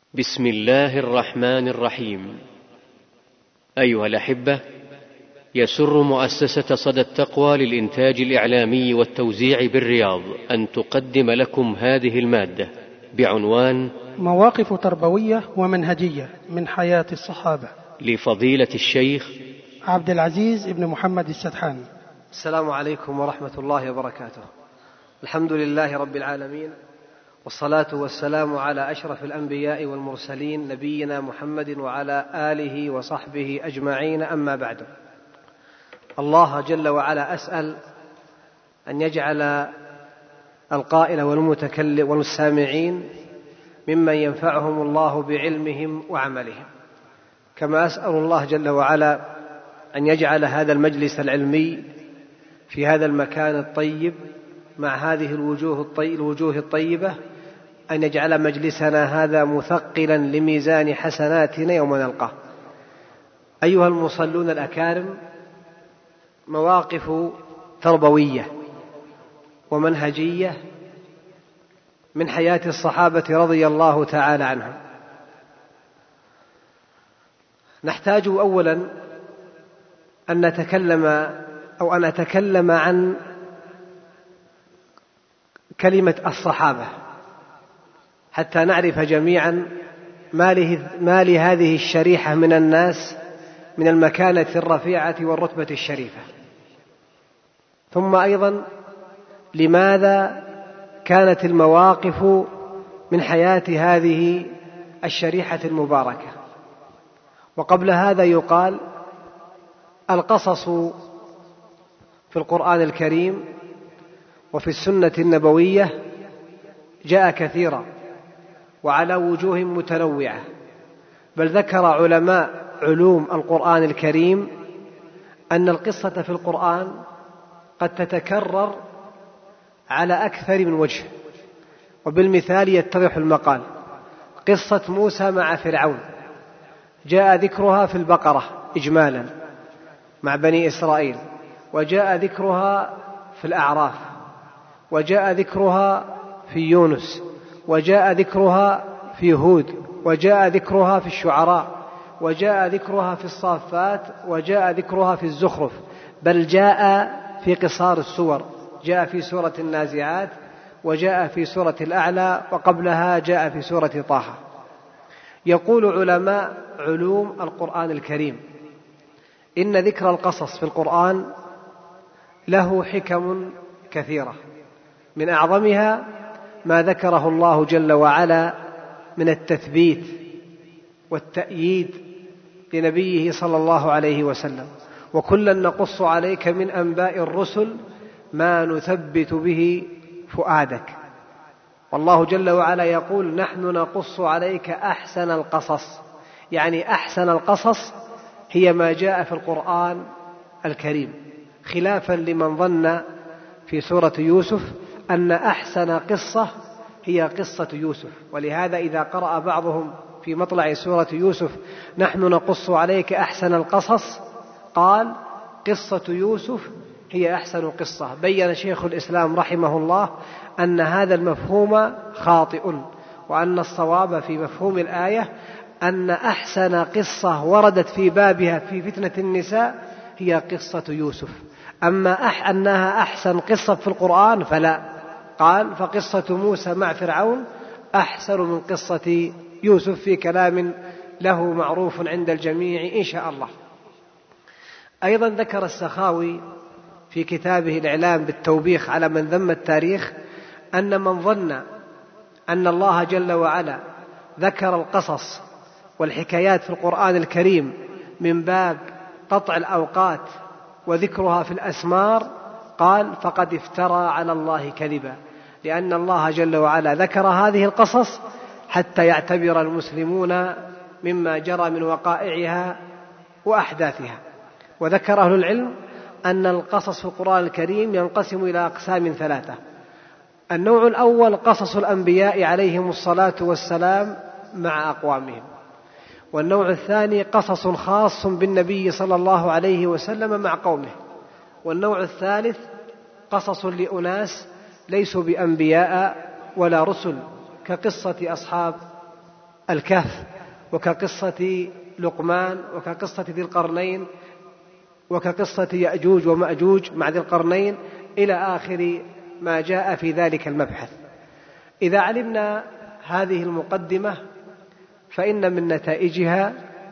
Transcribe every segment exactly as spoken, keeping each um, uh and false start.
بسم الله الرحمن الرحيم. أيها الأحبة، يسر مؤسسة صدى التقوى للإنتاج الإعلامي والتوزيع بالرياض أن تقدم لكم هذه المادة بعنوان مواقف تربوية ومنهجية من حياة الصحابة، لفضيلة الشيخ عبد العزيز بن محمد السدحان. السلام عليكم ورحمة الله وبركاته. الحمد لله رب العالمين، والصلاة والسلام على أشرف الأنبياء والمرسلين نبينا محمد وعلى آله وصحبه أجمعين، أما بعد. الله جل وعلا أسأل أن يجعل القائل والمتكلم والسامعين ممن ينفعهم الله بعلمهم وعملهم، كما أسأل الله جل وعلا أن يجعل هذا المجلس العلمي في هذا المكان الطيب مع هذه الوجوه الطيبة أن يجعل مجلسنا هذا مثقلا لميزان حسناتنا يوم نلقاه. أيها المصلون الأكارم، مواقف تربوية ومنهجية من حياة الصحابة رضي الله تعالى عنهم. نحتاج أولا أن نتكلم أو أن أتكلم عن كلمة الصحابة حتى نعرف جميعا ما لهذه الشريحة من الناس من المكانة الرفيعة والرتبة الشريفة، ثم أيضا لماذا كانت المواقف من حياة هذه الشريحة المباركة. وقبل هذا يقال القصص في القرآن الكريم وفي السنة النبوية جاء كثيرا وعلى وجوه متنوعة، بل ذكر علماء علوم القرآن الكريم أن القصة في القرآن قد تتكرر على أكثر من وجه. وبالمثال يتضح المقال: قصة موسى مع فرعون جاء ذكرها في البقرة إجمالا مع بني إسرائيل، وجاء ذكرها في الأعراف، وجاء ذكرها في يونس، وجاء ذكرها في هود، وجاء ذكرها في الشعراء، وجاء ذكرها في الصافات، وجاء ذكرها في الزخرف، بل جاء في قصار السور، جاء في سورة النازعات، وجاء في سورة الأعلى، وقبلها جاء في سورة طه. يقول علماء علوم القرآن الكريم إن ذكر القصص في القرآن له حكم كثيرة، من أعظمها ما ذكره الله جل وعلا من التثبيت والتأييد لنبيه صلى الله عليه وسلم: وكلا نقص عليك من أنباء الرسل ما نثبت به فؤادك. والله جل وعلا يقول: نحن نقص عليك أحسن القصص، يعني أحسن القصص هي ما جاء في القرآن الكريم، خلافا لمن ظن في سورة يوسف أن أحسن قصة هي قصة يوسف. ولهذا إذا قرأ بعضهم في مطلع سورة يوسف: نحن نقص عليك أحسن القصص، قال قصة يوسف هي أحسن قصة. بيّن شيخ الإسلام رحمه الله أن هذا المفهوم خاطئ، وأن الصواب في مفهوم الآية أن أحسن قصة وردت في بابها في فتنة النساء هي قصة يوسف. أما أح أنها أحسن قصة في القرآن فلا، قال: فقصة موسى مع فرعون أحسن من قصة يوسف، في كلام له معروف عند الجميع إن شاء الله. أيضا ذكر السخاوي في كتابه الإعلام بالتوبيخ على من ذم التاريخ أن من ظن أن الله جل وعلا ذكر القصص والحكايات في القرآن الكريم من باب قطع الأوقات وذكرها في الأسمار، قال: فقد افترى على الله كذبا، لأن الله جل وعلا ذكر هذه القصص حتى يعتبر المسلمون مما جرى من وقائعها وأحداثها. وذكر أهل العلم أن القصص في القرآن الكريم ينقسم إلى أقسام ثلاثة: النوع الأول قصص الأنبياء عليهم الصلاة والسلام مع أقوامهم، والنوع الثاني قصص خاص بالنبي صلى الله عليه وسلم مع قومه، والنوع الثالث قصص لأناس ليسوا بأنبياء ولا رسل كقصة أصحاب الكهف، وكقصة لقمان، وكقصة ذي القرنين، وكقصة يأجوج ومأجوج مع ذي القرنين، إلى آخر ما جاء في ذلك المبحث. إذا علمنا هذه المقدمة فإن من نتائجها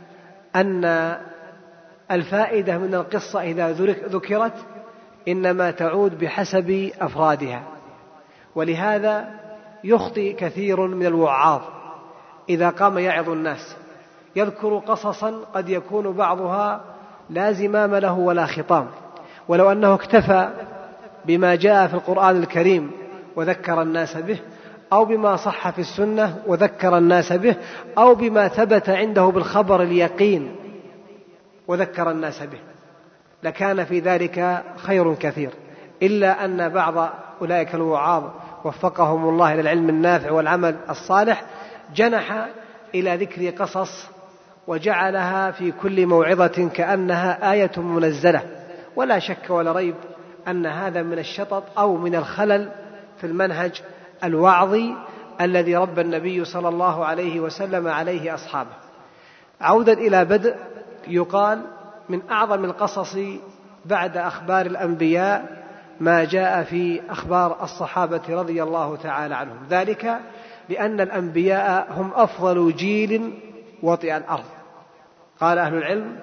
أن الفائدة من القصة إذا ذكرت إنما تعود بحسب أفرادها، ولهذا يخطئ كثير من الوعاظ إذا قام يعظ الناس يذكر قصصا قد يكون بعضها لا زمام له ولا خطام، ولو أنه اكتفى بما جاء في القرآن الكريم وذكر الناس به، أو بما صح في السنة وذكر الناس به، أو بما ثبت عنده بالخبر اليقين وذكر الناس به، لكان في ذلك خير كثير. إلا أن بعض أولئك الوعاظ وفقهم الله إلى العلم النافع والعمل الصالح جنح إلى ذكر قصص وجعلها في كل موعظة كأنها آية منزلة، ولا شك ولا ريب أن هذا من الشطط أو من الخلل في المنهج الوعظي الذي ربى النبي صلى الله عليه وسلم عليه أصحابه. عودا إلى بدء، يقال من أعظم القصص بعد أخبار الأنبياء ما جاء في أخبار الصحابة رضي الله تعالى عنهم، ذلك لأن الأنبياء هم أفضل جيل وطئ الأرض. قال أهل العلم: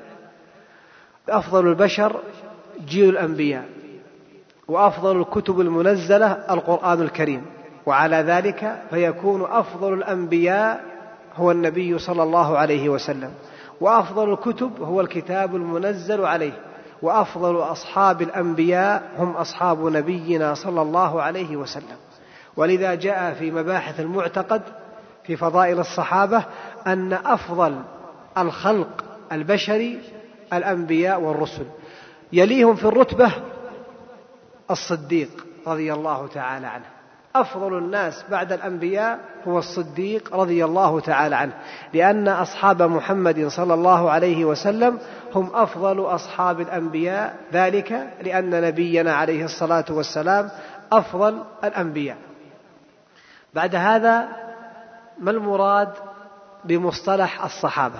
أفضل البشر جيل الأنبياء، وأفضل الكتب المنزلة القرآن الكريم، وعلى ذلك فيكون أفضل الأنبياء هو النبي صلى الله عليه وسلم، وأفضل الكتب هو الكتاب المنزل عليه، وأفضل أصحاب الأنبياء هم أصحاب نبينا صلى الله عليه وسلم. ولذا جاء في مباحث المعتقد في فضائل الصحابة أن أفضل الخلق البشري الأنبياء والرسل، يليهم في الرتبة الصديق رضي الله تعالى عنه. أفضل الناس بعد الأنبياء هو الصديق رضي الله تعالى عنه، لأن أصحاب محمد صلى الله عليه وسلم هم أفضل أصحاب الأنبياء، ذلك لأن نبينا عليه الصلاة والسلام أفضل الأنبياء. بعد هذا ما المراد بمصطلح الصحابة؟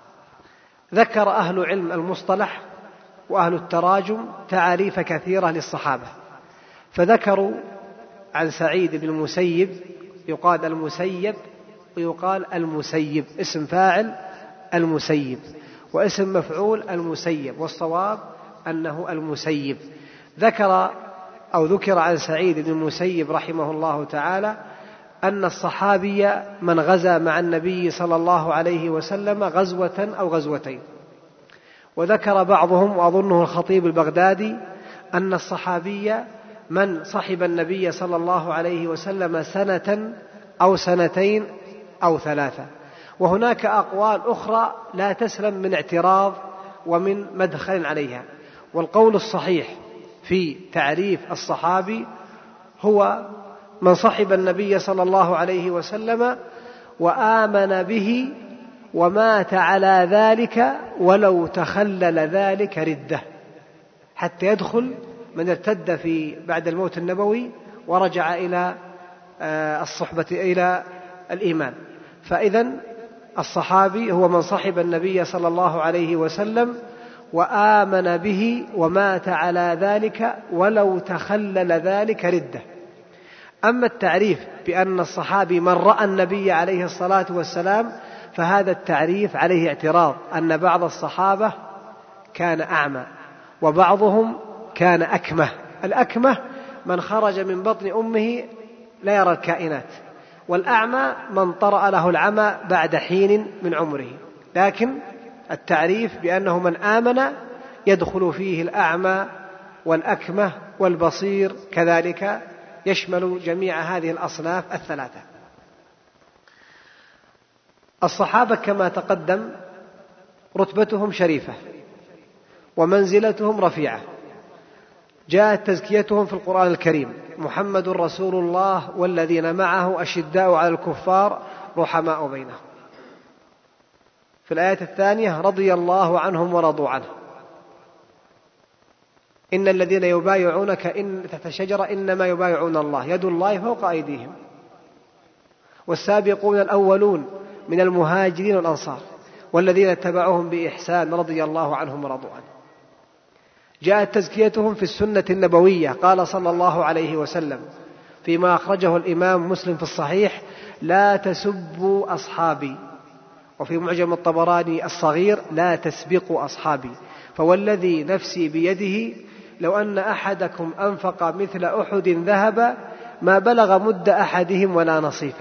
ذكر أهل علم المصطلح وأهل التراجم تعاريف كثيرة للصحابة، فذكروا عن سعيد بن المسيب، يقال المسيب ويقال المسيب، اسم فاعل المسيب واسم مفعول المسيب، والصواب أنه المسيب. ذكر أو ذكر عن سعيد بن المسيب رحمه الله تعالى أن الصحابي من غزا مع النبي صلى الله عليه وسلم غزوة أو غزوتين. وذكر بعضهم وأظنه الخطيب البغدادي أن الصحابي من صحب النبي صلى الله عليه وسلم سنة أو سنتين أو ثلاثة. وهناك أقوال أخرى لا تسلم من اعتراض ومن مدخل عليها، والقول الصحيح في تعريف الصحابي هو من صحب النبي صلى الله عليه وسلم وآمن به ومات على ذلك ولو تخلل ذلك ردة، حتى يدخل من ارتد في بعد الموت النبوي ورجع إلى الصحبة إلى الإيمان. فإذن الصحابي هو من صحب النبي صلى الله عليه وسلم وآمن به ومات على ذلك ولو تخلل ذلك ردة. أما التعريف بأن الصحابي من رأى النبي عليه الصلاة والسلام فهذا التعريف عليه اعتراض، أن بعض الصحابة كان أعمى وبعضهم كان أكمه. الأكمه من خرج من بطن أمه لا يرى الكائنات، والأعمى من طرأ له العمى بعد حين من عمره. لكن التعريف بأنه من آمن يدخل فيه الأعمى والأكمه والبصير، كذلك يشمل جميع هذه الأصناف الثلاثة. الصحابة كما تقدم رتبتهم شريفة ومنزلتهم رفيعة، جاءت تزكيتهم في القرآن الكريم: محمد رسول الله والذين معه أشداء على الكفار رحماء بينهم. في الآية الثانية: رضي الله عنهم ورضوا عنه. إن الذين يبايعونك إن تحت الشجرة إنما يبايعون الله يد الله فوق أيديهم. والسابقون الأولون من المهاجرين والأنصار والذين اتبعوهم بإحسان رضي الله عنهم ورضوا عنه. جاءت تزكيتهم في السنة النبوية، قال صلى الله عليه وسلم فيما أخرجه الإمام مسلم في الصحيح: لا تسبوا أصحابي. وفي معجم الطبراني الصغير: لا تسبقوا أصحابي، فوالذي نفسي بيده لو أن أحدكم أنفق مثل أحد ذهب ما بلغ مد أحدهم ولا نصيفه.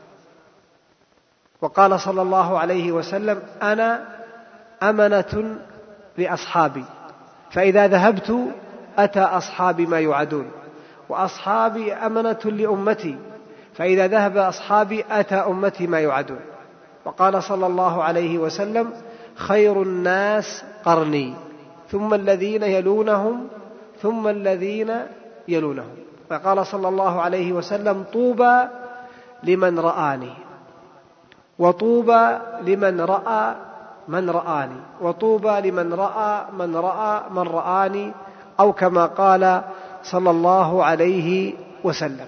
وقال صلى الله عليه وسلم: أنا أمنة لأصحابي، فإذا ذهبت أتى أصحابي ما يوعدون، وأصحابي أمنة لأمتي، فإذا ذهب أصحابي أتى أمتي ما يوعدون. وقال صلى الله عليه وسلم: خير الناس قرني، ثم الذين يلونهم، ثم الذين يلونهم. وقال صلى الله عليه وسلم: طوبى لمن رآني، وطوبى لمن رأى من رآني، وطوبى لمن رأى من رأى من رآني، أو كما قال صلى الله عليه وسلم.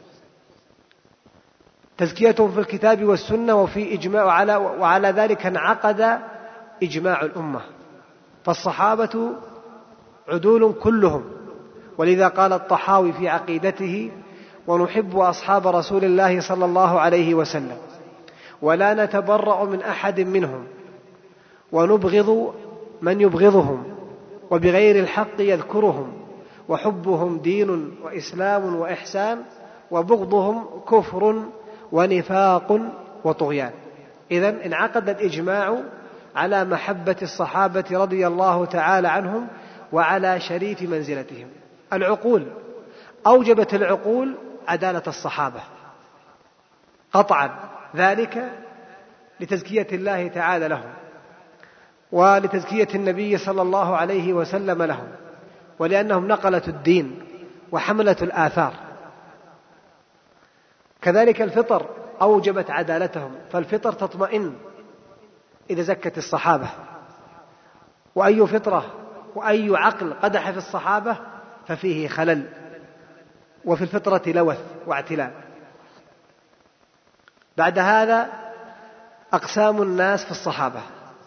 تزكيتهم في الكتاب والسنة وفي إجماع، وعلى, وعلى ذلك انعقد إجماع الأمة، فالصحابة عدول كلهم. ولذا قال الطحاوي في عقيدته: ونحب أصحاب رسول الله صلى الله عليه وسلم ولا نتبرأ من أحد منهم، ونبغض من يبغضهم، وبغير الحق يذكرهم، وحبهم دين وإسلام وإحسان، وبغضهم كفر ونفاق وطغيان. إذن انعقد الإجماع على محبة الصحابة رضي الله تعالى عنهم وعلى شريف منزلتهم. العقول أوجبت العقول عدالة الصحابة قطعا، ذلك لتزكية الله تعالى لهم، ولتزكية النبي صلى الله عليه وسلم لهم، ولأنهم نقلة الدين وحملة الآثار. كذلك الفطر أوجبت عدالتهم، فالفطر تطمئن إذا زكت الصحابة، وأي فطرة وأي عقل قدح في الصحابة ففيه خلل، وفي الفطرة لوث واعتلال. بعد هذا أقسام الناس في الصحابة.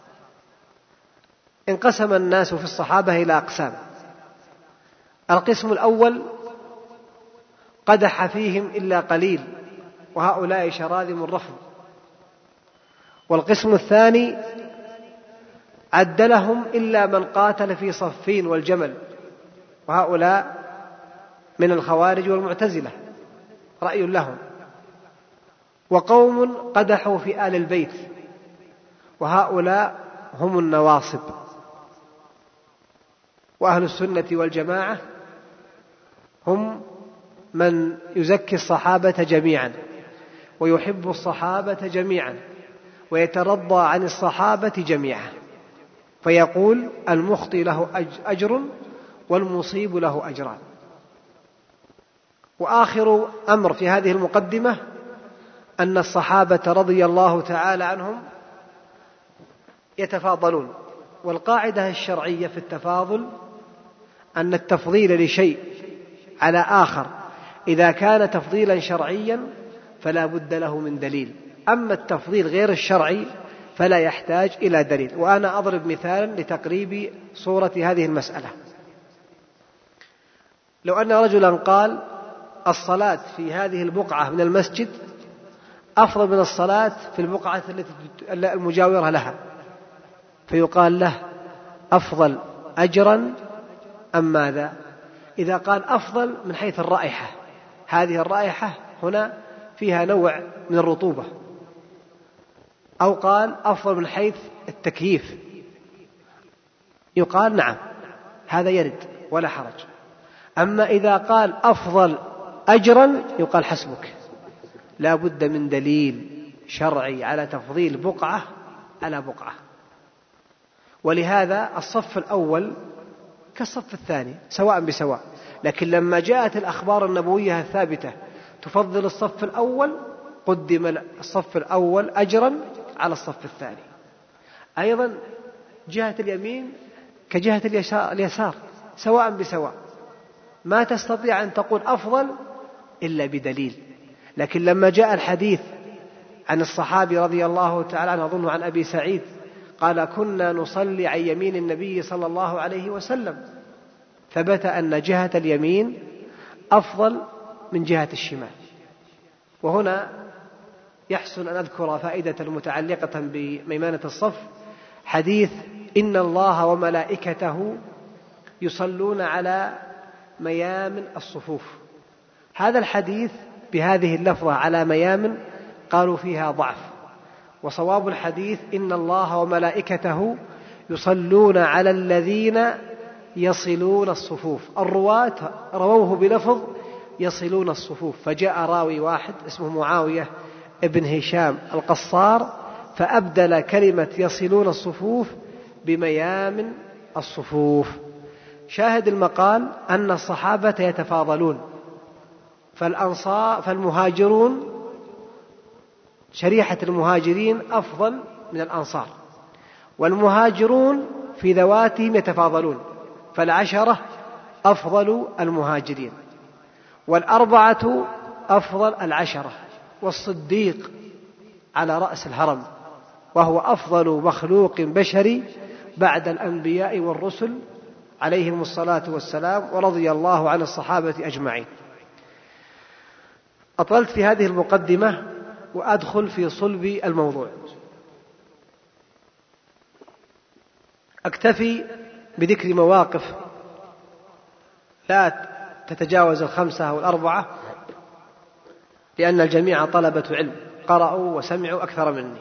انقسم الناس في الصحابة إلى أقسام. القسم الأول قدح فيهم إلا قليل، وهؤلاء شراذم الرفض. والقسم الثاني عدلهم إلا من قاتل في صفين والجمل، وهؤلاء من الخوارج والمعتزلة، رأي لهم. وقوم قدحوا في آل البيت، وهؤلاء هم النواصب. وأهل السنة والجماعة هم من يزكي الصحابة جميعا، ويحب الصحابة جميعا، ويترضى عن الصحابة جميعا، فيقول: المخطي له أجر والمصيب له أجران. وآخر أمر في هذه المقدمة أن الصحابة رضي الله تعالى عنهم يتفاضلون. والقاعدة الشرعية في التفاضل أن التفضيل لشيء على آخر إذا كان تفضيلا شرعيا فلا بد له من دليل، أما التفضيل غير الشرعي فلا يحتاج إلى دليل. وأنا أضرب مثالا لتقريب صورة هذه المسألة. لو أن رجلا قال: الصلاة في هذه البقعة من المسجد أفضل من الصلاة في البقعة التي المجاورة لها، فيقال له: أفضل أجرا أم ماذا؟ إذا قال أفضل من حيث الرائحة، هذه الرائحة هنا فيها نوع من الرطوبة، أو قال أفضل من حيث التكييف، يقال نعم هذا يرد ولا حرج. أما إذا قال أفضل أجرا يقال حسبك، لا بد من دليل شرعي على تفضيل بقعة على بقعة. ولهذا الصف الأول كالصف الثاني سواء بسواء، لكن لما جاءت الأخبار النبوية الثابتة تفضل الصف الأول قدم الصف الأول أجرا على الصف الثاني. أيضا جهة اليمين كجهة اليسار سواء بسواء، ما تستطيع أن تقول أفضل إلا بدليل. لكن لما جاء الحديث عن الصحابي رضي الله تعالى عنه أظن عن أبي سعيد قال كنا نصلي عن يمين النبي صلى الله عليه وسلم، ثبت أن جهة اليمين أفضل من جهة الشمال. وهنا يحسن أن أذكر فائدة متعلقة بميمنة الصف، حديث إن الله وملائكته يصلون على ميامن الصفوف. هذا الحديث بهذه اللفظة على ميامن قالوا فيها ضعف، وصواب الحديث إن الله وملائكته يصلون على الذين يصلون الصفوف. الرواة رووه بلفظ يصلون الصفوف، فجاء راوي واحد اسمه معاوية ابن هشام القصار فأبدل كلمة يصلون الصفوف بميامن الصفوف. شاهد المقال أن الصحابة يتفاضلون، فالأنصار فالمهاجرون شريحة المهاجرين أفضل من الأنصار، والمهاجرون في ذواتهم يتفاضلون، فالعشرة أفضل المهاجرين، والأربعة أفضل العشرة، والصديق على رأس الهرم، وهو أفضل مخلوق بشري بعد الأنبياء والرسل عليهم الصلاة والسلام، ورضي الله عن الصحابة أجمعين. أطلت في هذه المقدمة وأدخل في صلب الموضوع. أكتفي بذكر مواقف لا تتجاوز الخمسة أو الأربعة، لأن الجميع طلبة علم قرأوا وسمعوا أكثر مني.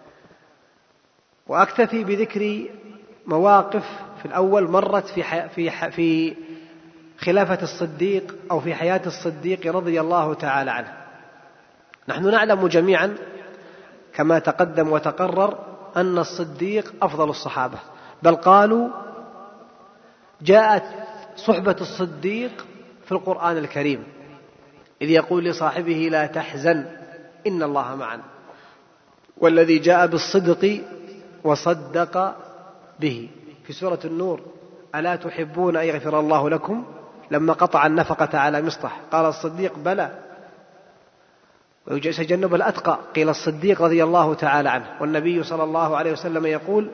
وأكتفي بذكر مواقف في الأول مرت في حي... في ح... في خلافة الصديق أو في حياة الصديق رضي الله تعالى عنه. نحن نعلم جميعا كما تقدم وتقرر أن الصديق أفضل الصحابة، بل قالوا جاءت صحبة الصديق في القرآن الكريم إذ يقول لصاحبه لا تحزن إن الله معنا، والذي جاء بالصدق وصدق به في سورة النور ألا تحبون أن يغفر الله لكم لما قطع النفقة على مصطح قال الصديق بلى ويتجنب الأتقى قيل الصديق رضي الله تعالى عنه. والنبي صلى الله عليه وسلم يقول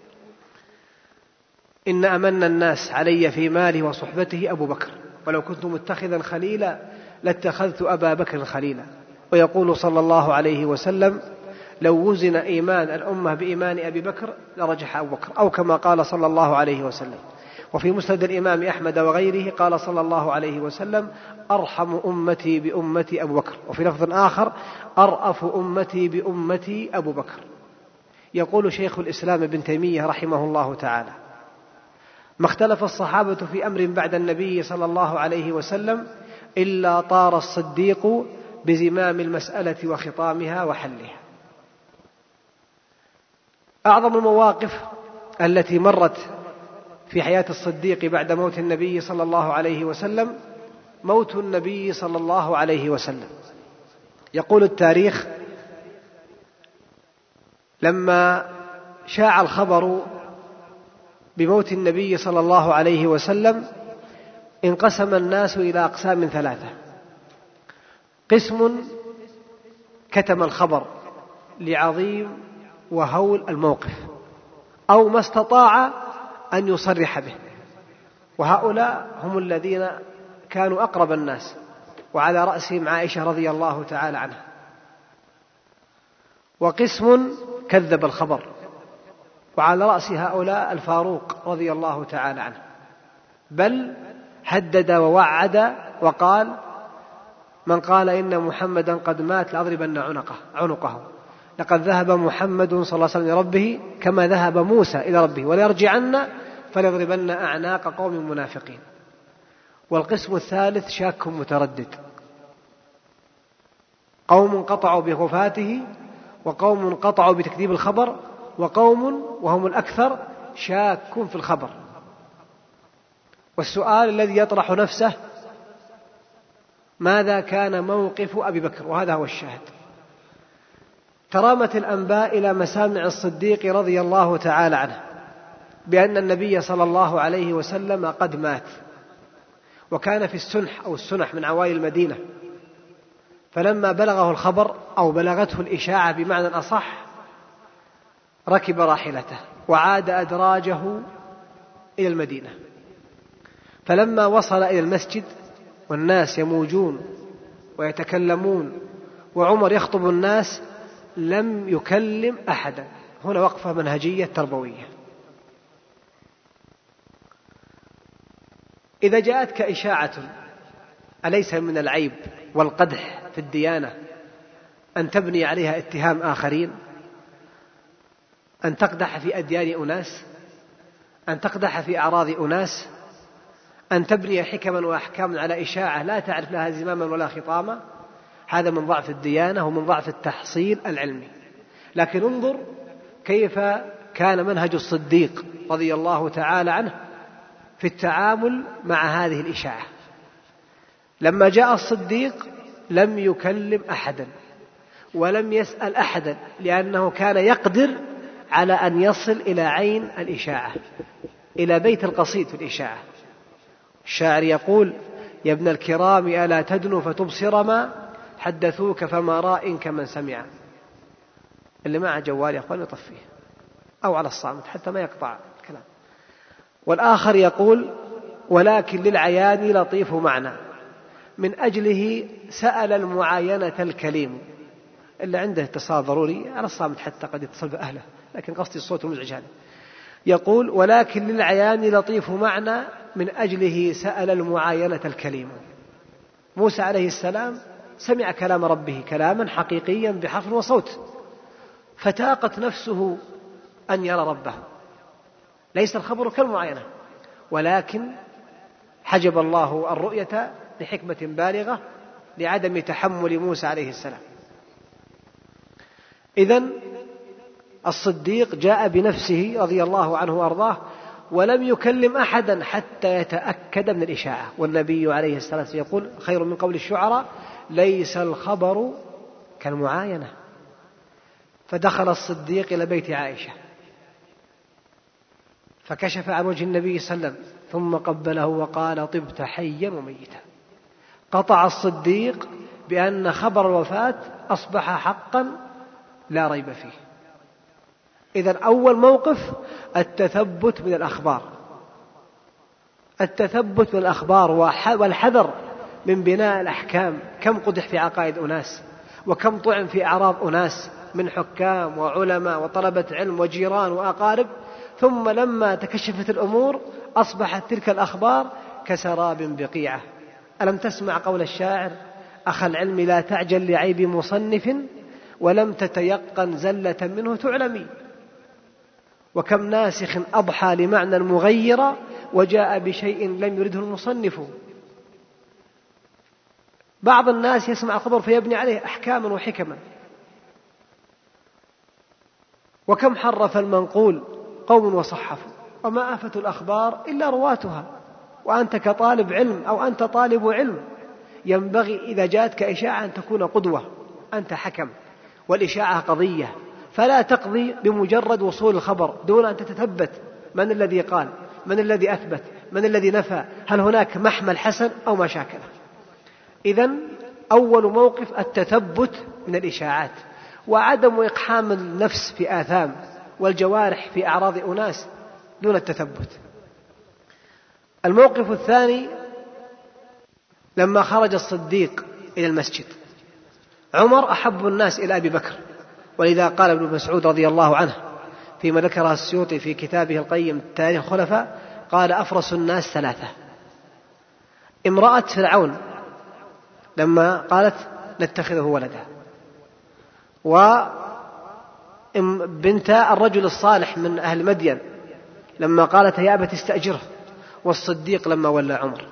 إن أمن الناس علي في ماله وصحبته أبو بكر، ولو كنت متخذا خليلا لاتخذت أبا بكر خليلا. ويقول صلى الله عليه وسلم لو وزن إيمان الأمة بإيمان أبي بكر لرجح أبو بكر، أو كما قال صلى الله عليه وسلم. وفي مسند الإمام أحمد وغيره قال صلى الله عليه وسلم أرحم أمتي بأمتي أبو بكر، وفي لفظ آخر أرأف أمتي بأمتي أبو بكر. يقول شيخ الإسلام ابن تيمية رحمه الله تعالى ما اختلف الصحابة في أمر بعد النبي صلى الله عليه وسلم إلا طار الصديق بزمام المسألة وخطامها وحلها. أعظم المواقف التي مرت في حياة الصديق بعد موت النبي صلى الله عليه وسلم موت النبي صلى الله عليه وسلم. يقول التاريخ لما شاع الخبر بموت النبي صلى الله عليه وسلم انقسم الناس إلى أقسام ثلاثة. قسم كتم الخبر لعظيم وهول الموقف أو ما استطاع أن يصرح به، وهؤلاء هم الذين كانوا أقرب الناس، وعلى رأسهم عائشة رضي الله تعالى عنها. وقسم كذب الخبر، وعلى رأس هؤلاء الفاروق رضي الله تعالى عنه، بل هدد ووعد وقال من قال إن محمدا قد مات لأضربن عنقه, عنقه لقد ذهب محمد صلى الله عليه وسلم لربه كما ذهب موسى إلى ربه وليرجعن فليضربن أعناق قوم منافقين. والقسم الثالث شاك متردد، قوم قطعوا بوفاته، وقوم قطعوا بتكذيب الخبر، وقوم وهم الأكثر شاك في الخبر. والسؤال الذي يطرح نفسه ماذا كان موقف أبي بكر؟ وهذا هو الشاهد. ترامت الأنباء إلى مسامع الصديق رضي الله تعالى عنه بأن النبي صلى الله عليه وسلم قد مات، وكان في السنح أو السنح من عوائل المدينة، فلما بلغه الخبر أو بلغته الإشاعة بمعنى الأصح ركب راحلته وعاد أدراجه إلى المدينة. فلما وصل إلى المسجد والناس يموجون ويتكلمون وعمر يخطب الناس لم يكلم أحدا. هنا وقفة منهجية تربوية. إذا جاءتك إشاعة أليس من العيب والقدح في الديانة أن تبني عليها اتهام آخرين، أن تقدح في أديان أناس، أن تقدح في أعراض أناس، أن تبني حكما وأحكاما على إشاعة لا تعرف لها زماما ولا خطاما؟ هذا من ضعف الديانة ومن ضعف التحصيل العلمي. لكن انظر كيف كان منهج الصديق رضي الله تعالى عنه في التعامل مع هذه الإشاعة. لما جاء الصديق لم يكلم أحدا ولم يسأل أحدا، لأنه كان يقدر على أن يصل إلى عين الإشاعة، إلى بيت القصيد في الإشاعة. الشاعر يقول: يا ابن الكرام ألا تدنو فتبصر ما حدثوك فما راء كمن سمع. اللي معه جوال يا أخوان يطفيه أو على الصامت حتى ما يقطع الكلام. والآخر يقول: ولكن للعيان لطيف معنى من أجله سأل المعاينة الكليم. اللي عنده اتصال ضروري على الصامت حتى قد يتصل بأهله، لكن قصدي الصوت المزعج هذا. يقول: ولكن للعيان لطيف معنى من أجله سأل المعاينة الكليم. موسى عليه السلام سمع كلام ربه كلاما حقيقيا بحرف وصوت، فتاقت نفسه أن يرى ربه. ليس الخبر كالمعاينة، ولكن حجب الله الرؤية لحكمة بالغة لعدم تحمل موسى عليه السلام. إذن الصديق جاء بنفسه رضي الله عنه وأرضاه ولم يكلم أحدا حتى يتأكد من الإشاعة. والنبي عليه الصلاة والسلام يقول: خير من قول الشعراء ليس الخبر كالمعاينة. فدخل الصديق إلى بيت عائشة فكشف عن وجه النبي صلى الله عليه وسلم ثم قبله وقال: طبت حيا وميتا. قطع الصديق بأن خبر الوفاة أصبح حقا لا ريب فيه. إذن أول موقف التثبت من الأخبار، التثبت من الأخبار والحذر من بناء الأحكام. كم قدح في عقائد أناس، وكم طعن في أعراض أناس من حكام وعلماء وطلبة علم وجيران وأقارب، ثم لما تكشفت الأمور أصبحت تلك الأخبار كسراب بقيعة. ألم تسمع قول الشاعر: أخ العلم لا تعجل لعيب مصنف ولم تتيقن زلة منه تعلمي. وكم ناسخ أضحى لمعنى مغيرا وجاء بشيء لم يرده المصنف. بعض الناس يسمع الخبر فيبني عليه أحكاما وحكما. وكم حرف المنقول قوم وصحفوا، وما آفة الأخبار إلا رواتها. وأنت كطالب علم أو أنت طالب علم ينبغي إذا جاءتك إشاعة أن تكون قدوة. أنت حكم والإشاعة قضية، فلا تقضي بمجرد وصول الخبر دون أن تتثبت من الذي قال، من الذي أثبت، من الذي نفى، هل هناك محمل حسن أو ما شاكله. إذن أول موقف التثبت من الإشاعات وعدم إقحام النفس في آثام والجوارح في أعراض أناس دون التثبت. الموقف الثاني لما خرج الصديق إلى المسجد. عمر أحب الناس إلى أبي بكر، ولذا قال ابن مسعود رضي الله عنه فيما ذكره السيوطي في كتابه القيم تاريخ الخلفاء، قال: أفرس الناس ثلاثة. امرأة فرعون لما قالت نتخذه ولدا، وبنت الرجل الصالح من أهل مدين لما قالت يا أبت استأجره، والصديق لما ولى عمر.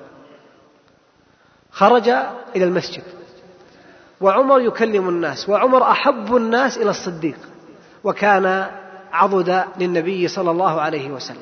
خرج إلى المسجد وعمر يكلم الناس، وعمر أحب الناس إلى الصديق وكان عضد للنبي صلى الله عليه وسلم.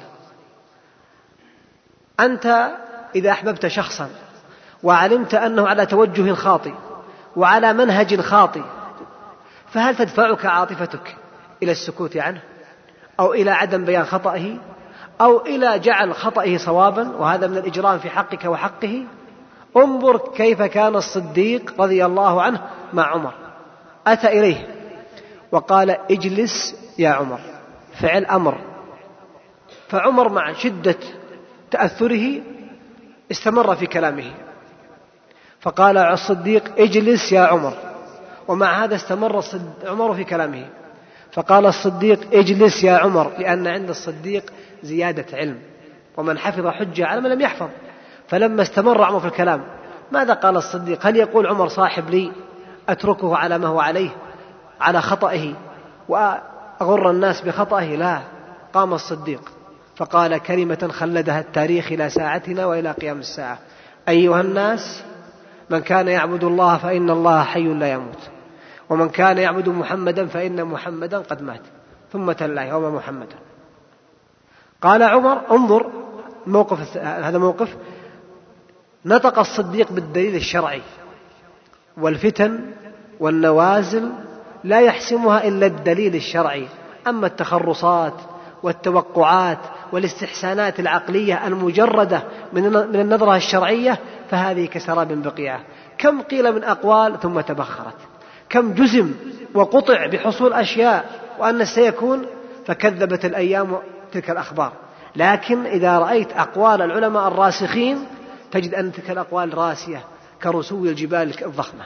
أنت إذا أحببت شخصا وعلمت أنه على توجه خاطئ وعلى منهج خاطئ، فهل تدفعك عاطفتك إلى السكوت عنه أو إلى عدم بيان خطئه أو إلى جعل خطئه صوابا، وهذا من الإجرام في حقك وحقه؟ انظر كيف كان الصديق رضي الله عنه مع عمر. أتى إليه وقال اجلس يا عمر، فعل أمر. فعمر مع شدة تأثره استمر في كلامه، فقال الصديق اجلس يا عمر، ومع هذا استمر عمر في كلامه، فقال الصديق اجلس يا عمر، لأن عند الصديق زيادة علم، ومن حفظ حجة على من لم يحفظ. فلما استمر عمر في الكلام ماذا قال الصديق؟ هل يقول عمر صاحب لي أتركه على ما هو عليه على خطئه وأغر الناس بخطئه؟ لا، قام الصديق فقال كلمة خلدها التاريخ إلى ساعتنا وإلى قيام الساعة: أيها الناس، من كان يعبد الله فإن الله حي لا يموت، ومن كان يعبد محمدا فإن محمدا قد مات. ثم تلا وما محمدا. قال عمر انظر موقف، هذا موقف نطق الصديق بالدليل الشرعي، والفتن والنوازل لا يحسمها إلا الدليل الشرعي. أما التخرصات والتوقعات والاستحسانات العقلية المجردة من النظرة الشرعية فهذه كسراب بقيعة. كم قيل من أقوال ثم تبخرت، كم جزم وقطع بحصول أشياء وأن سيكون، فكذبت الأيام تلك الأخبار. لكن إذا رأيت أقوال العلماء الراسخين تجد أن تلك الأقوال راسية كرسو الجبال الضخمة.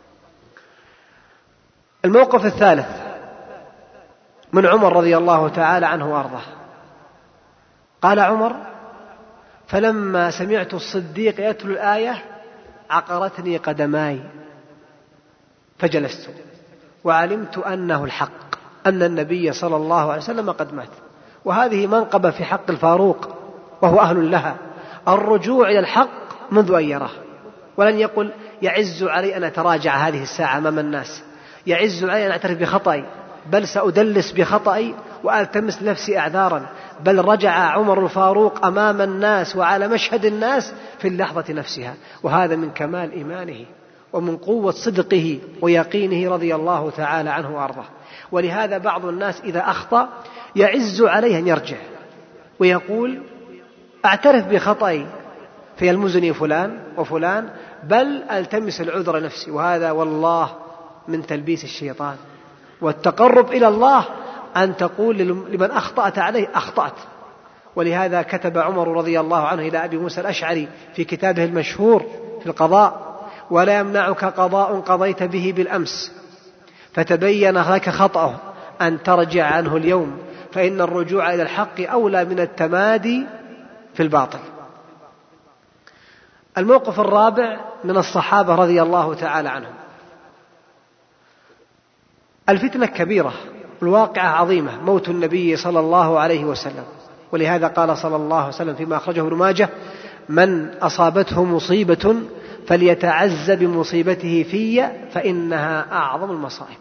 الموقف الثالث من عمر رضي الله تعالى عنه وأرضاه. قال عمر: فلما سمعت الصديق يتلو الآية عقرتني قدماي فجلست، وعلمت أنه الحق، أن النبي صلى الله عليه وسلم قد مات. وهذه منقبة في حق الفاروق وهو أهل لها، الرجوع إلى الحق منذ أن يراه. ولن يقل يعز علي أن أتراجع هذه الساعة أمام الناس، يعز علي أن أعترف بخطئي، بل سأدلس بخطئي وألتمس نفسي أعذارا. بل رجع عمر الفاروق أمام الناس وعلى مشهد الناس في اللحظة نفسها، وهذا من كمال إيمانه ومن قوة صدقه ويقينه رضي الله تعالى عنه وأرضاه. ولهذا بعض الناس إذا أخطأ يعز عليه أن يرجع ويقول أعترف بخطئي فيلمزني فلان وفلان، بل ألتمس العذر نفسي. وهذا والله من تلبيس الشيطان. والتقرب إلى الله أن تقول لمن أخطأت عليه أخطأت. ولهذا كتب عمر رضي الله عنه إلى أبي موسى الأشعري في كتابه المشهور في القضاء: ولا يمنعك قضاء قضيت به بالأمس فتبين لك خطأه أن ترجع عنه اليوم، فإن الرجوع إلى الحق أولى من التمادي في الباطل. الموقف الرابع من الصحابة رضي الله تعالى عنهم. الفتنة كبيرة، الواقعة عظيمة، موت النبي صلى الله عليه وسلم. ولهذا قال صلى الله عليه وسلم فيما أخرجه ابن ماجه: من أصابته مصيبة فليتعز بمصيبته في فإنها أعظم المصائب.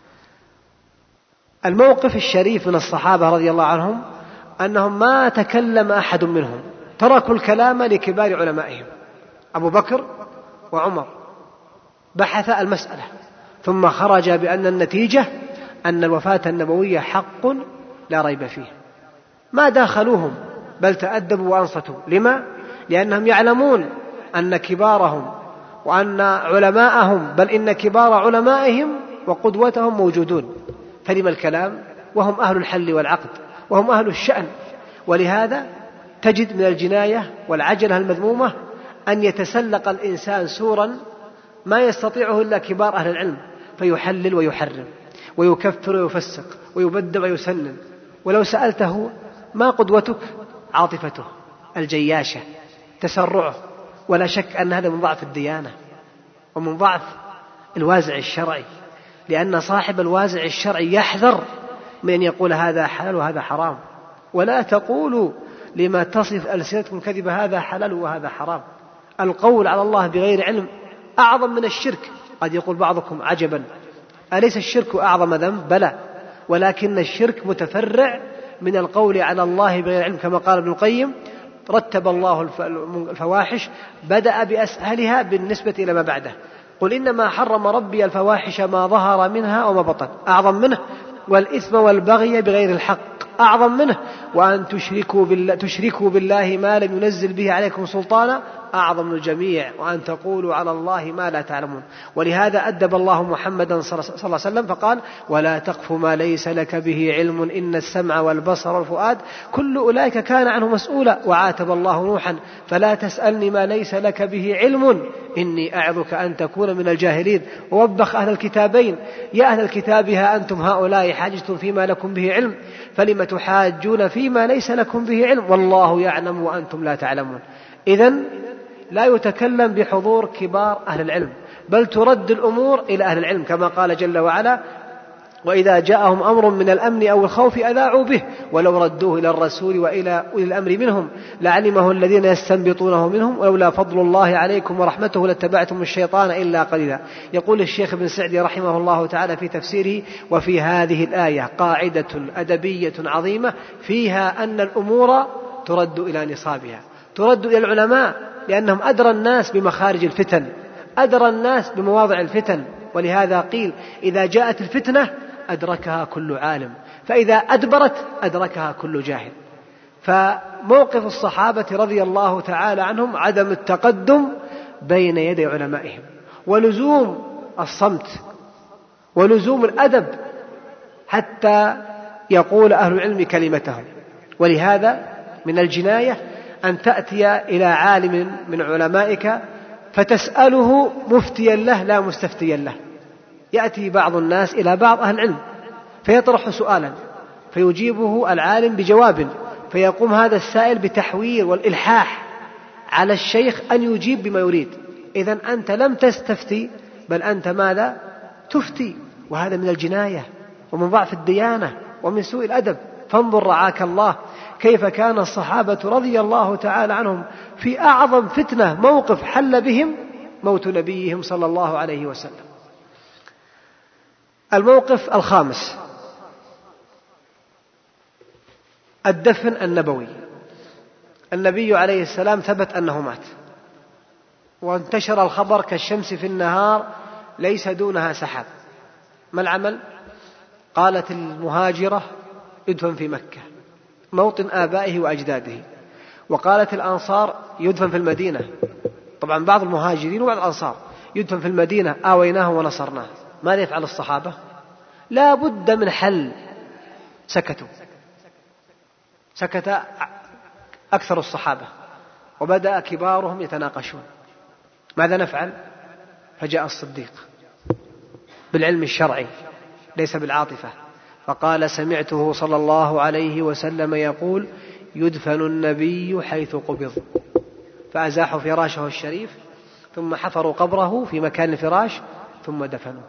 الموقف الشريف من الصحابة رضي الله عنهم أنهم ما تكلم أحد منهم، تركوا الكلام لكبار علمائهم. أبو بكر وعمر بحث المسألة ثم خرج بأن النتيجة أن الوفاة النبوية حق لا ريب فيه. ما داخلوهم بل تأدبوا وأنصتوا. لما؟ لأنهم يعلمون أن كبارهم وأن علماءهم، بل إن كبار علمائهم وقدوتهم موجودون، فلما الكلام وهم أهل الحل والعقد وهم أهل الشأن. ولهذا تجد من الجناية والعجلة المذمومة أن يتسلق الإنسان سورا ما يستطيعه إلا كبار أهل العلم، فيحلل ويحرم ويكفر ويفسق ويبدع ويسنن. ولو سألته ما قدوتك؟ عاطفته الجياشة، تسرعه. ولا شك أن هذا من ضعف الديانة ومن ضعف الوازع الشرعي، لأن صاحب الوازع الشرعي يحذر من أن يقول هذا حلال وهذا حرام. ولا تقولوا لما تصف ألسنتكم الكذب هذا حلال وهذا حرام. القول على الله بغير علم أعظم من الشرك. قد يقول بعضكم عجبا أليس الشرك أعظم ذنب؟ بلى، ولكن الشرك متفرع من القول على الله بغير علم، كما قال ابن القيم: رتب الله الفواحش بدأ بأسهلها بالنسبة إلى ما بعده. قل إنما حرم ربي الفواحش ما ظهر منها وما بطن أعظم منه، والإثم والبغي بغير الحق أعظم منه، وأن تشركوا بالله, تشركوا بالله ما لم ينزل به عليكم سلطانا أعظم الجميع وأن تقولوا على الله ما لا تعلمون. ولهذا أدب الله محمدا صلى الله عليه وسلم فقال: ولا تقف ما ليس لك به علم إن السمع والبصر والفؤاد كل أولئك كان عنه مسؤولا. وعاتب الله نوحا: فلا تسألني ما ليس لك به علم إني أعظك أن تكون من الجاهلين. ووبخ أهل الكتابين: يا أهل الكتاب ها أنتم هؤلاء حاجتم فيما لكم به علم فلم تحاجون فيما ليس لكم به علم والله يعلم وأنتم لا تعلمون. إذن لا يتكلم بحضور كبار أهل العلم، بل ترد الأمور إلى أهل العلم، كما قال جل وعلا: وإذا جاءهم أمر من الأمن أو الخوف أذاعوا به ولو ردوه إلى الرسول وإلى أولي الأمر منهم لعلمه الذين يستنبطونه منهم ولولا فضل الله عليكم ورحمته لاتبعتم الشيطان إلا قليلا. يقول الشيخ ابن سعدي رحمه الله تعالى في تفسيره: وفي هذه الآية قاعدة أدبية عظيمة فيها أن الأمور ترد إلى نصابها، ترد إلى العلماء، لأنهم أدرى الناس بمخارج الفتن، أدرى الناس بمواضع الفتن. ولهذا قيل: إذا جاءت الفتنة أدركها كل عالم، فإذا أدبرت أدركها كل جاهل. فموقف الصحابة رضي الله تعالى عنهم عدم التقدم بين يدي علمائهم، ولزوم الصمت، ولزوم الأدب حتى يقول أهل العلم كلمتهم. ولهذا من الجناية أن تأتي إلى عالم من علمائك فتسأله مفتيا له لا مستفتيا له. يأتي بعض الناس إلى بعض أهل العلم فيطرح سؤالا فيجيبه العالم بجواب، فيقوم هذا السائل بتحوير والإلحاح على الشيخ أن يجيب بما يريد. إذن أنت لم تستفتي، بل أنت ماذا؟ تفتي. وهذا من الجناية ومن ضعف الديانة ومن سوء الأدب. فانظر رعاك الله كيف كان الصحابة رضي الله تعالى عنهم في أعظم فتنة موقف حل بهم موت نبيهم صلى الله عليه وسلم. الموقف الخامس: الدفن النبوي. النبي عليه السلام ثبت أنه مات، وانتشر الخبر كالشمس في النهار ليس دونها سحاب. ما العمل؟ قالت المهاجرة: يدفن في مكة موطن آبائه وأجداده. وقالت الأنصار: يدفن في المدينة. طبعا بعض المهاجرين وبعض الأنصار: يدفن في المدينة آويناه ونصرناه. ماذا يفعل الصحابة؟ لا بد من حل. سكتوا، سكت أكثر الصحابة، وبدأ كبارهم يتناقشون: ماذا نفعل؟ فجاء الصديق بالعلم الشرعي ليس بالعاطفة، فقال: سمعته صلى الله عليه وسلم يقول: يدفن النبي حيث قبض. فأزاحوا فراشه الشريف ثم حفروا قبره في مكان الفراش ثم دفنوه.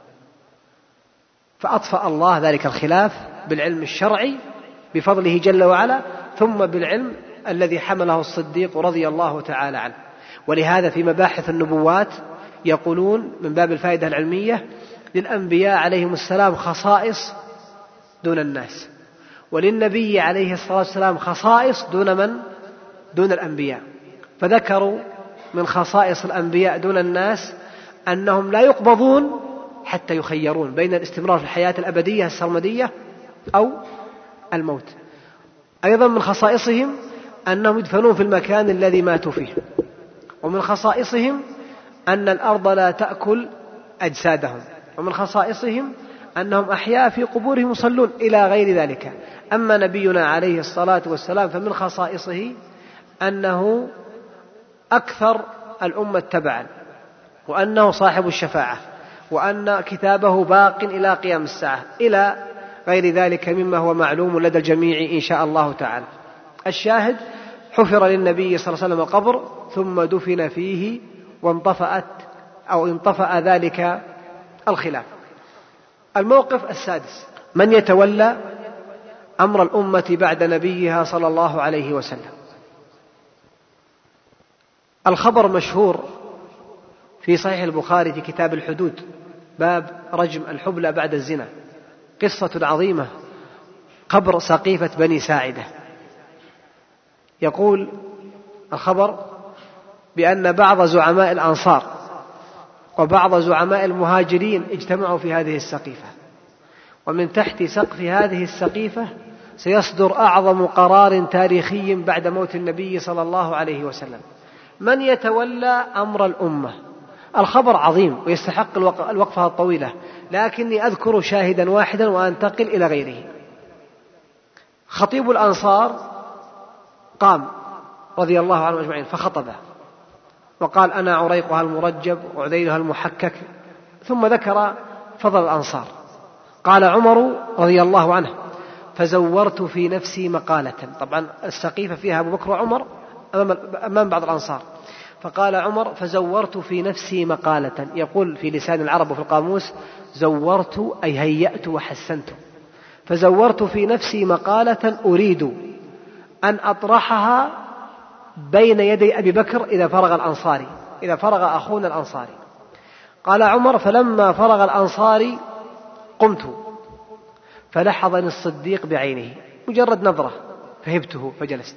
فأطفأ الله ذلك الخلاف بالعلم الشرعي بفضله جل وعلا، ثم بالعلم الذي حمله الصديق رضي الله تعالى عنه. ولهذا في مباحث النبوات يقولون من باب الفائدة العلمية: للأنبياء عليهم السلام خصائص دون الناس، وللنبي عليه الصلاة والسلام خصائص دون من؟ دون الأنبياء. فذكروا من خصائص الأنبياء دون الناس أنهم لا يقبضون حتى يخيرون بين الاستمرار في الحياة الأبدية السرمدية أو الموت. أيضا من خصائصهم أنهم يدفنون في المكان الذي ماتوا فيه. ومن خصائصهم أن الأرض لا تأكل أجسادهم. ومن خصائصهم أنهم أحياء في قبورهم يصلون إلى غير ذلك. أما نبينا عليه الصلاة والسلام فمن خصائصه أنه أكثر الأمة تبعا، وأنه صاحب الشفاعة، وأن كتابه باق إلى قيام الساعة، إلى غير ذلك مما هو معلوم لدى الجميع إن شاء الله تعالى. الشاهد: حفر للنبي صلى الله عليه وسلم قبر ثم دفن فيه وانطفأت أو انطفأ ذلك الخلاف. الموقف السادس: من يتولى أمر الأمة بعد نبيها صلى الله عليه وسلم. الخبر مشهور في صحيح البخاري في كتاب الحدود، باب رجم الحبلى بعد الزنا، قصة عظيمة، قبر سقيفة بني ساعدة. يقول الخبر بأن بعض زعماء الأنصار وبعض زعماء المهاجرين اجتمعوا في هذه السقيفة، ومن تحت سقف هذه السقيفة سيصدر أعظم قرار تاريخي بعد موت النبي صلى الله عليه وسلم. من يتولى أمر الأمة. الخبر عظيم ويستحق الوقفة الطويلة، لكني أذكر شاهدا واحدا وأنتقل إلى غيره. خطيب الأنصار قام رضي الله عنه أجمعين فخطبه وقال: أنا عريقها المرجب وعذيلها المحكك، ثم ذكر فضل الأنصار. قال عمر رضي الله عنه: فزورت في نفسي مقالة. طبعا السقيفة فيها أبو بكر وعمر أمام بعض الأنصار. فقال عمر: فزورت في نفسي مقالة. يقول في لسان العرب وفي القاموس: زورت أي هيأت وحسنت. فزورت في نفسي مقالة أريد أن أطرحها بين يدي أبي بكر إذا فرغ الأنصاري إذا فرغ أخونا الأنصاري. قال عمر: فلما فرغ الأنصاري قمت فلحظني الصديق بعينه، مجرد نظرة فهبته فجلست.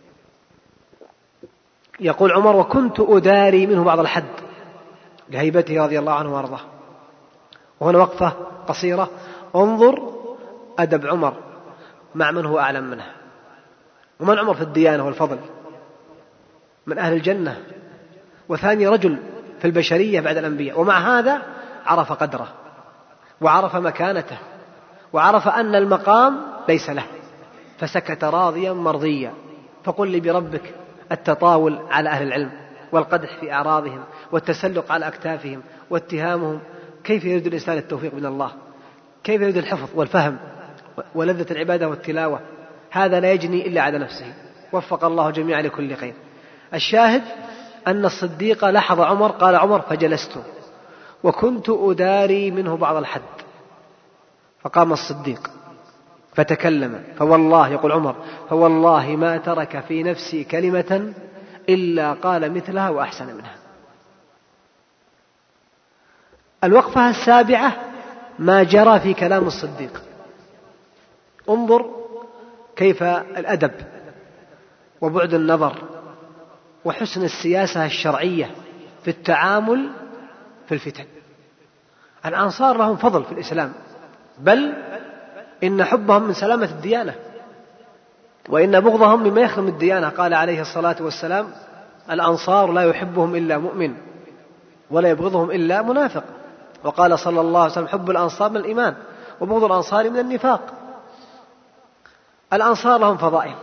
يقول عمر: وكنت أداري منه بعض الحد لهيبته رضي الله عنه وارضاه. وهنا وقفة قصيرة، انظر أدب عمر مع من هو أعلم منه. ومن عمر في الديانة والفضل، من أهل الجنة، وثاني رجل في البشرية بعد الأنبياء، ومع هذا عرف قدره وعرف مكانته وعرف أن المقام ليس له، فسكت راضيا مرضيا. فقل لي بربك التطاول على أهل العلم والقدح في أعراضهم والتسلق على أكتافهم واتهامهم، كيف يريد الإنسان التوفيق من الله؟ كيف يريد الحفظ والفهم ولذة العبادة والتلاوة؟ هذا لا يجني إلا على نفسه. وفق الله جميعا لكل خير. الشاهد أن الصديق لحظ عمر. قال عمر: فجلست وكنت أداري منه بعض الحد. فقام الصديق فتكلم، فوالله، يقول عمر، فوالله ما ترك في نفسي كلمة إلا قال مثلها وأحسن منها. الوقفة السابعة ما جرى في كلام الصديق. انظر كيف الأدب وبعد النظر وحسن السياسة الشرعية في التعامل في الفتن. الأنصار لهم فضل في الإسلام، بل إن حبهم من سلامة الديانة، وإن بغضهم مما يخدم الديانة. قال عليه الصلاة والسلام: الأنصار لا يحبهم إلا مؤمن ولا يبغضهم إلا منافق. وقال صلى الله عليه وسلم: حب الأنصار من الإيمان وبغض الأنصار من النفاق. الأنصار لهم فضائل،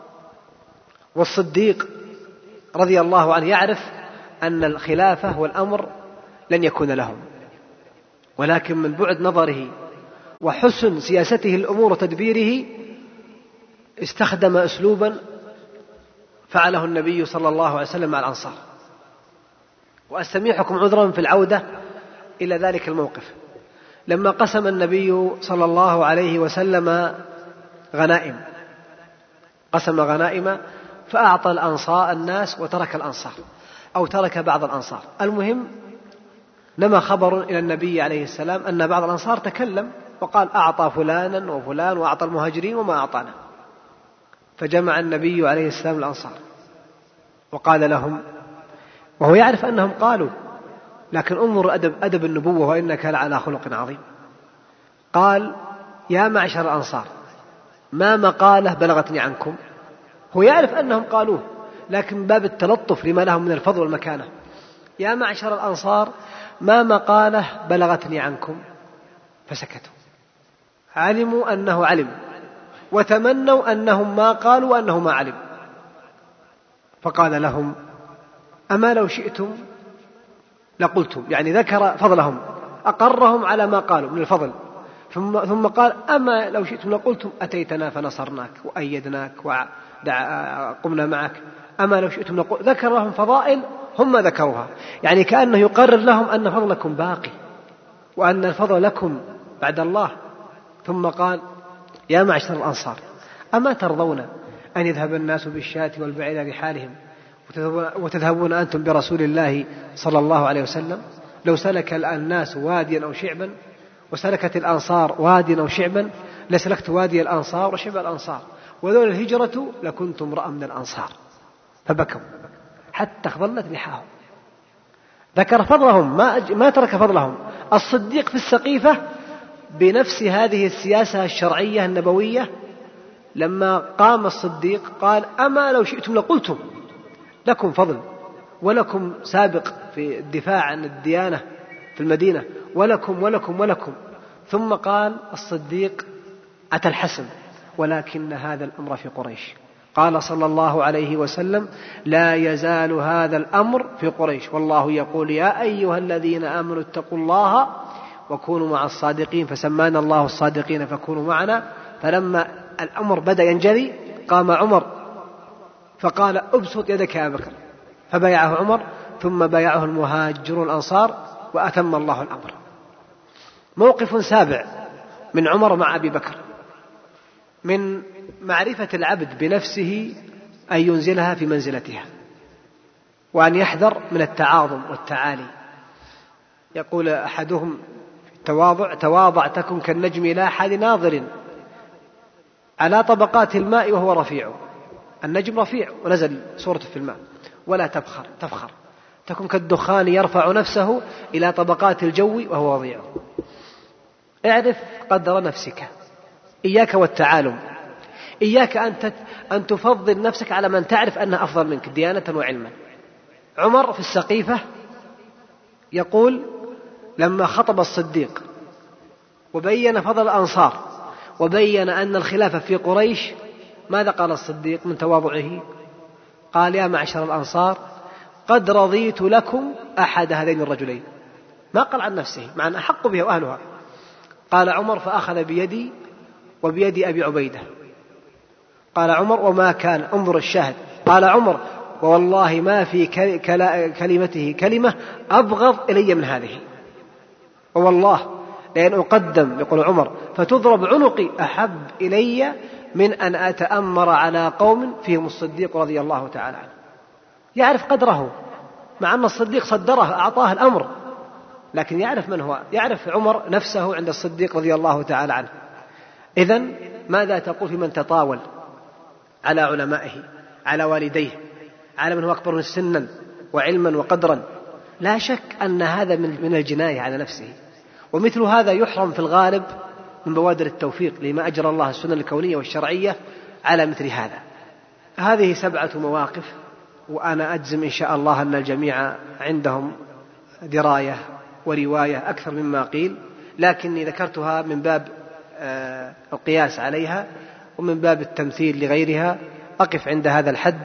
والصديق رضي الله عنه يعرف أن الخلافة والأمر لن يكون لهم، ولكن من بعد نظره وحسن سياسته الأمور وتدبيره استخدم أسلوبا فعله النبي صلى الله عليه وسلم مع الأنصار. وأستميحكم عذرا في العودة إلى ذلك الموقف. لما قسم النبي صلى الله عليه وسلم غنائم، قسم غنائم فأعطى الأنصار الناس وترك الأنصار، أو ترك بعض الأنصار. المهم نما خبر إلى النبي عليه السلام أن بعض الأنصار تكلم وقال: أعطى فلانا وفلان وأعطى المهاجرين وما أعطانا. فجمع النبي عليه السلام الأنصار وقال لهم، وهو يعرف أنهم قالوا، لكن انظر أدب, أدب النبوة، وإنك لعلى خلق عظيم. قال: يا معشر الأنصار، ما مقالة بلغتني عنكم. هو يعرف أنهم قالوه، لكن باب التلطف لما لهم من الفضل والمكانة. يا معشر الأنصار، ما مقالة بلغتني عنكم. فسكتوا، علموا أنه علم، وتمنوا أنهم ما قالوا وأنه ما علم. فقال لهم: أما لو شئتم لقلتم، يعني ذكر فضلهم، أقرهم على ما قالوا من الفضل. ثم قال: أما لو شئتم لقلتم أتيتنا فنصرناك وأيدناك وقمنا معك. أما لو شئتم لقل. ذكر لهم فضائل هم ذكروها، يعني كأنه يقرر لهم أن فضلكم باقي وأن الفضل لكم بعد الله. ثم قال: يا معشر الأنصار، أما ترضون أن يذهب الناس بالشاة والبعير رحالهم وتذهبون أنتم برسول الله صلى الله عليه وسلم؟ لو سلك الناس واديا أو شعبا وسلكت الأنصار واديا أو شعبا لسلكت وادي الأنصار وشعب الأنصار، ولولا الهجرة لكنت امرأ من الأنصار. فبكوا حتى اخضلت لحاهم. ذكر فضلهم، ما, ما ترك فضلهم. الصديق في السقيفة بنفس هذه السياسة الشرعية النبوية، لما قام الصديق قال: أما لو شئتم لقلتم، لكم فضل ولكم سابق في الدفاع عن الديانة في المدينة، ولكم ولكم ولكم. ثم قال الصديق أتى الحسم: ولكن هذا الأمر في قريش. قال صلى الله عليه وسلم: لا يزال هذا الأمر في قريش، والله يقول: يا أيها الذين آمنوا اتقوا الله وكونوا مع الصادقين، فسمانا الله الصادقين فكونوا معنا. فلما الأمر بدأ ينجلي قام عمر فقال: ابسط يدك يا بكر، فبايعه عمر، ثم بايعه المهاجرون الأنصار، وأتم الله الأمر. موقف سابع من عمر مع أبي بكر من معرفة العبد بنفسه أن ينزلها في منزلتها، وأن يحذر من التعاظم والتعالي. يقول أحدهم في التواضع: تواضع تكن كالنجم لا أحد ناظر على طبقات الماء وهو رفيع. النجم رفيع ونزل صورته في الماء. ولا تفخر تفخر تكن كالدخان يرفع نفسه إلى طبقات الجو وهو وضيع. اعرف قدر نفسك، إياك والتعالم، إياك أن تفضل نفسك على من تعرف أنه أفضل منك ديانة وعلما. عمر في السقيفة يقول لما خطب الصديق وبين فضل الأنصار وبين أن الخلافة في قريش، ماذا قال الصديق من تواضعه؟ قال: يا معشر الأنصار، قد رضيت لكم أحد هذين الرجلين. ما قال عن نفسه، مع أن أحق بها وأهلها. قال عمر: فأخذ بيدي وبيد أبي عبيدة. قال عمر: وما كان، انظر الشاهد، قال عمر: والله ما في كلمته كلمة أبغض إلي من هذه، والله لأن أقدم، يقول عمر، فتضرب عنقي أحب إلي من أن أتأمر على قوم فيهم الصديق رضي الله تعالى عنه. يعرف قدره، مع أن الصديق صدره أعطاه الأمر، لكن يعرف من هو، يعرف عمر نفسه عند الصديق رضي الله تعالى عنه. إذن ماذا تقول في من تطاول على علمائه، على والديه، على من هو أكبر سنا وعلما وقدرا؟ لا شك أن هذا من الجناية على نفسه، ومثل هذا يحرم في الغالب من بوادر التوفيق لما أجرى الله السنن الكونية والشرعية على مثل هذا. هذه سبعة مواقف، وأنا أجزم إن شاء الله أن الجميع عندهم دراية ورواية أكثر مما قيل، لكني ذكرتها من باب القياس عليها ومن باب التمثيل لغيرها. أقف عند هذا الحد،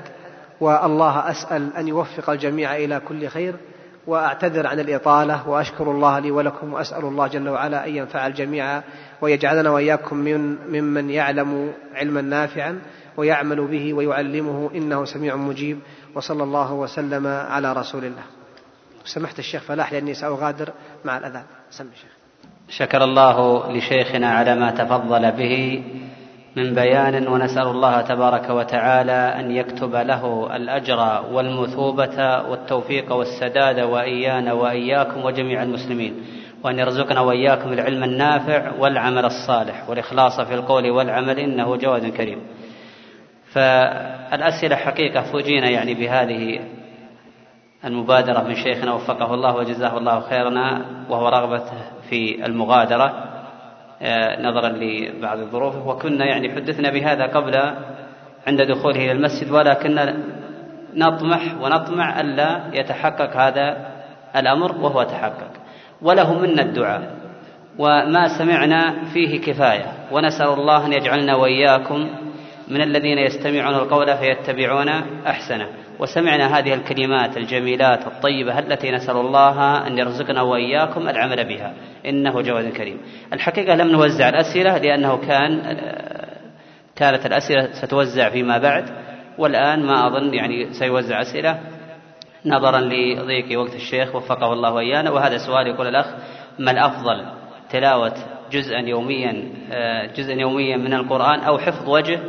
والله أسأل أن يوفق الجميع إلى كل خير، وأعتذر عن الإطالة، وأشكر الله لي ولكم، وأسأل الله جل وعلا أن ينفع الجميع ويجعلنا وإياكم من ممن يعلم علما نافعا ويعمل به ويعلمه، إنه سميع مجيب. وصلى الله وسلم على رسول الله. سمحت الشيخ فلاح لأني سأغادر مع الأذان. سمي الشيخ. شكر الله لشيخنا على ما تفضل به من بيان، ونسأل الله تبارك وتعالى أن يكتب له الأجر والمثوبة والتوفيق والسداد، وإيانا وإياكم وجميع المسلمين، وأن يرزقنا وإياكم العلم النافع والعمل الصالح والإخلاص في القول والعمل، إنه جواد كريم. فالأسئلة حقيقة فوجينا يعني بهذه المبادرة من شيخنا وفقه الله وجزاه الله خيرنا، وهو رغبته في المغادرة نظرا لبعض الظروف، وكنا يعني حدثنا بهذا قبل عند دخوله إلى المسجد، ولكن نطمح ونطمع ألا يتحقق هذا الأمر، وهو تحقق، وله منا الدعاء، وما سمعنا فيه كفاية، ونسأل الله أن يجعلنا وإياكم من الذين يستمعون القول فيتبعون أحسنه. وسمعنا هذه الكلمات الجميلات الطيبة التي نسأل الله أن يرزقنا وإياكم العمل بها، إنه جواد كريم. الحقيقة لم نوزع الأسئلة لأنه كان كانت الأسئلة ستوزع فيما بعد، والآن ما أظن يعني سيوزع أسئلة نظرا لضيق وقت الشيخ وفقه الله وإيانا. وهذا سؤال يقول الأخ: ما الأفضل، تلاوة جزءا يوميا جزءا يوميا من القرآن أو حفظ وجه،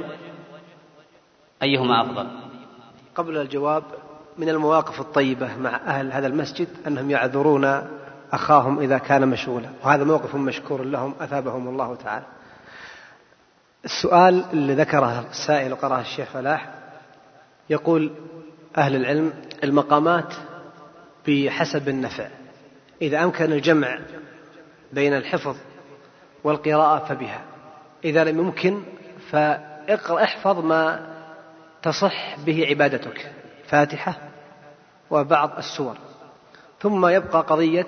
أيهما أفضل؟ قبل الجواب، من المواقف الطيبة مع أهل هذا المسجد أنهم يعذرون أخاهم إذا كان مشغولا، وهذا موقف مشكور لهم أثابهم الله تعالى. السؤال اللي ذكره السائل وقرأه الشيخ فلاح يقول: أهل العلم المقامات بحسب النفع، إذا أمكن الجمع بين الحفظ والقراءة فبها، إذا لم يمكن فاحفظ ما تصح به عبادتك، فاتحة وبعض السور. ثم يبقى قضية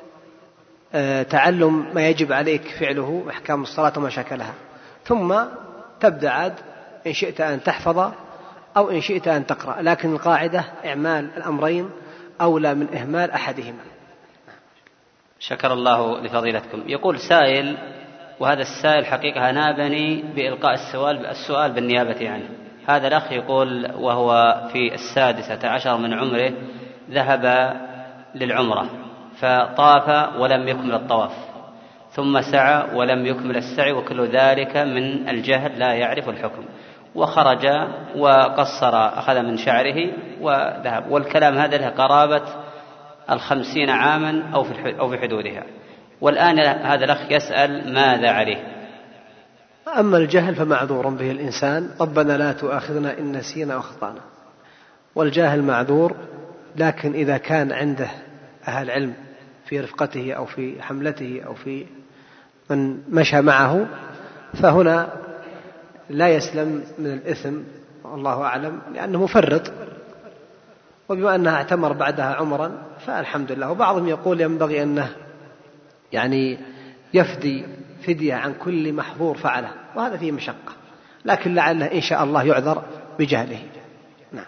تعلم ما يجب عليك فعله، أحكام الصلاة وما شكلها، ثم تبدأ عاد إن شئت أن تحفظ أو إن شئت أن تقرأ، لكن القاعدة إعمال الأمرين أولى من إهمال أحدهما. شكر الله لفضيلتكم. يقول سائل، وهذا السائل حقيقة نابني بإلقاء السؤال السؤال بالنيابة عنه. هذا الأخ يقول وهو في السادسة عشر من عمره ذهب للعمرة فطاف ولم يكمل الطواف، ثم سعى ولم يكمل السعي، وكل ذلك من الجهل لا يعرف الحكم، وخرج وقصر أخذ من شعره وذهب، والكلام هذا له قرابة الخمسين عاما أو في حدودها، والآن هذا الأخ يسأل ماذا عليه؟ أما الجهل فمعذور به الإنسان، ربنا لا تؤاخذنا إن نسينا أو أخطأنا، والجاهل معذور، لكن إذا كان عنده أهل علم في رفقته أو في حملته أو في من مشى معه فهنا لا يسلم من الإثم، والله أعلم، لأنه مفرط، وبما أنها اعتمر بعدها عمرا فالحمد لله. وبعضهم يقول ينبغي أنه يعني يفدي فدية عن كل محظور فعله، وهذا فيه مشقة، لكن لعله إن شاء الله يعذر بجهله. نعم.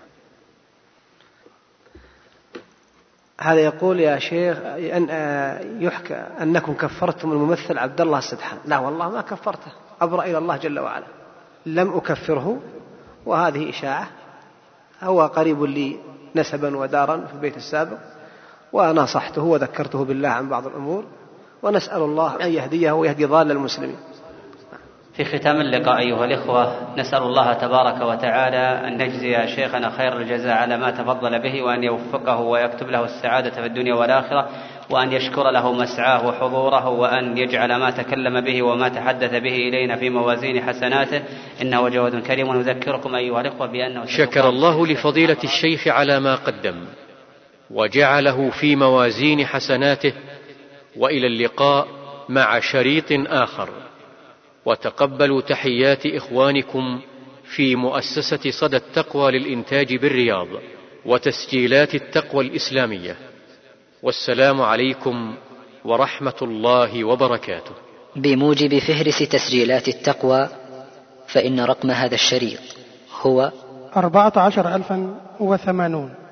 هذا يقول يا شيخ أن يحكى أنكم كفرتم الممثل عبد الله السدحان. لا والله ما كفرته، أبرأ إلى الله جل وعلا، لم أكفره، وهذه إشاعة. هو قريب لي نسبا ودارا في البيت السابق، ونصحته وذكرته بالله عن بعض الأمور، ونسأل الله أن يهديه ويهدي ضال المسلمين. في ختام اللقاء أيها الإخوة، نسأل الله تبارك وتعالى أن نجزي شيخنا خير الجزاء على ما تفضل به، وأن يوفقه ويكتب له السعادة في الدنيا والآخرة، وأن يشكر له مسعاه وحضوره، وأن يجعل ما تكلم به وما تحدث به إلينا في موازين حسناته، إنه جواد كريم. ونذكركم أيها الإخوة بأنه شكر الله لفضيلة الشيخ على ما قدم وجعله في موازين حسناته، وإلى اللقاء مع شريط آخر. وتقبلوا تحيات إخوانكم في مؤسسة صدى التقوى للإنتاج بالرياض وتسجيلات التقوى الإسلامية، والسلام عليكم ورحمة الله وبركاته. بموجب فهرس تسجيلات التقوى، فإن رقم هذا الشريط هو أربعة عشر ألفا وثمانون.